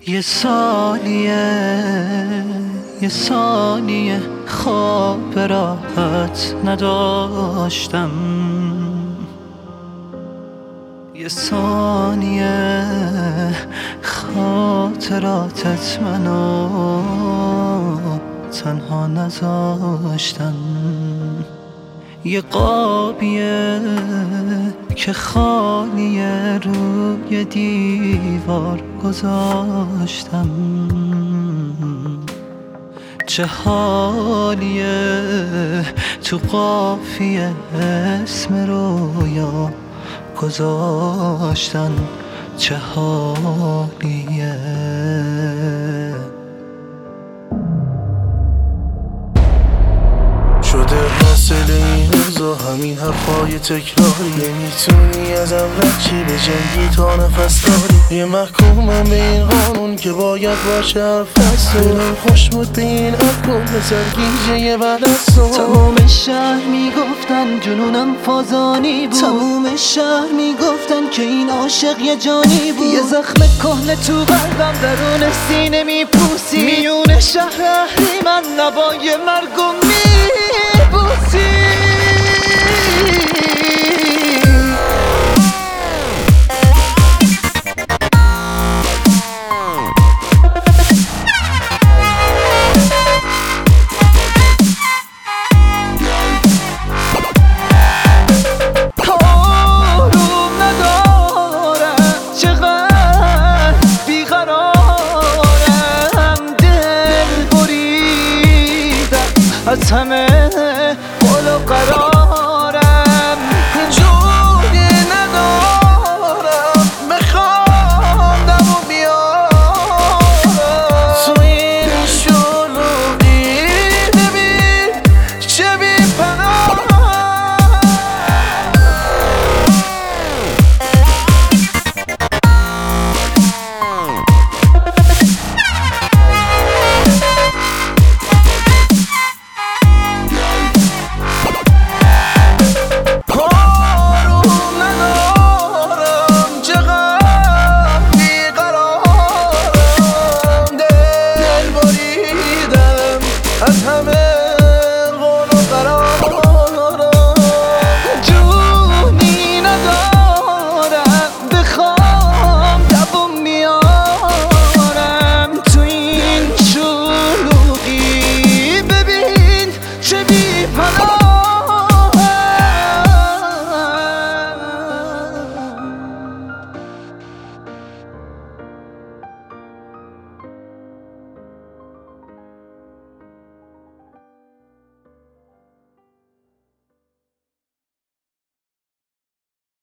یه ثانیه خواب راحت نداشتم، یه ثانیه خاطراتت منو تنها نذاشتن. یه قابیه که خالیه روی دیوار گذاشتم، چه حالیه تو قافیه اسم رویا گذاشتن، چه حالیه. شده حاصل این روزا همین حرفای تکراری، نمیتونی ازم رد چی به جنگی تا نفس داری. یه محکومم به این قانون که باید باشه حرف دلم خوش بود به این افکار به سرگیجه بعد از تو. تمام شهر میگفتن جنونم فازانی بود، تمام شهر میگفتن که این عاشق یه جانی بود. یه زخم کهنه تو قلبم درون سینه میپوسی، میون شهر اهریمن نوای مرگو میبوسی. از همه